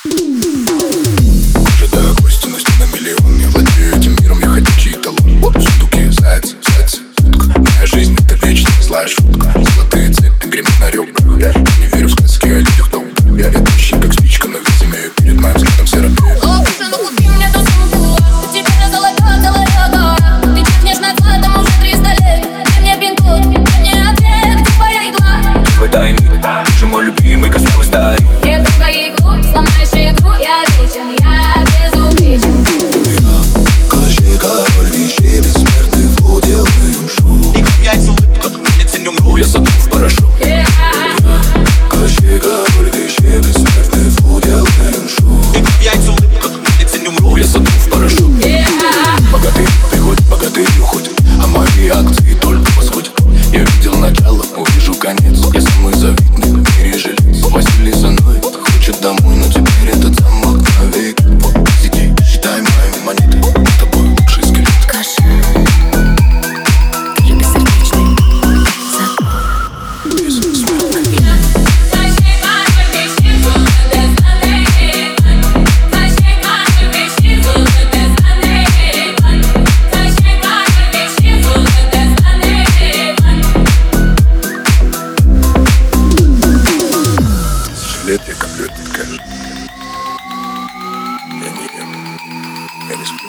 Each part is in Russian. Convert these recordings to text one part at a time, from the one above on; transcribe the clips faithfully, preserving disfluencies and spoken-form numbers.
Кожа до кости, но на миллион. Я владею этим миром, я ходячий эталон. Штуки, заяц, заяц, утка. Моя жизнь — это вечная злая шутка. Золотые цепи гремят на ребрах. Я не верю в сказки о людях, кто убил. Я летающий, как спичка, но весь имею перед моим взглядом все робеют. Ты мой любимый космос старик. Не трогай игру, сломаешь игру, я вечен, я безупречен. Я кощей, король вещей, бессмертный флоу, делаем шоу. Яйца, улыбка, лица не умру, я сотру в порошок. Я кощей, король вещей, бессмертный флоу, делаем шоу. Яйца, улыбка, лица не умру, я сотру в порошок. Богатые приходят, богатые уходят, а мои акции только восходят. Я видел начало, увижу конец. Я самый завидный в мире жилец. Василий за мной, хочет домой, но теперь этот замок навек. Сиди, считай мои монеты, с тобой лучший скелет. Каша, ты бессердечный Бессмертный. Лет я коплю этот кэш. Я не ем, я не сплю.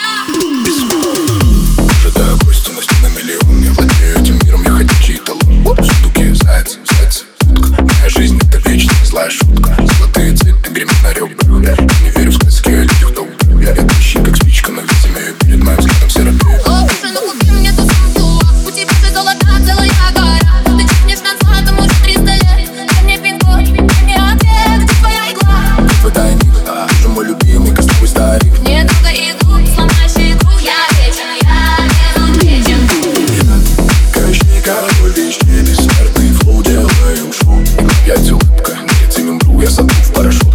Кожа до кости, но на миллион. Я владею этим миром, я ходячий эталон. Штуки, заяц, заяц, утка. Моя жизнь — это вечная злая шутка. Золотые цепи гремят на ребрах. Я не верю в сказки о людях, кто убил. Я летающий, как спичка, но весь имею перед моим взглядом все робеют. О, слушай, ну купи мне ту сумку. У тебя же золота целая гора. Ты чекнешь на златом уже триста лет. Дай мне пин-код, дай мне ответ, где твоя игла? Твой тайник, а ты мой любимый космовый старик. Не трогай игру, сломаешь игру, я вечен, я безупречен. Я кощей, король вещей, бессмертный флоу, делаем шоу. Яйца, улыбка, лица не умру, я сотру в порошок.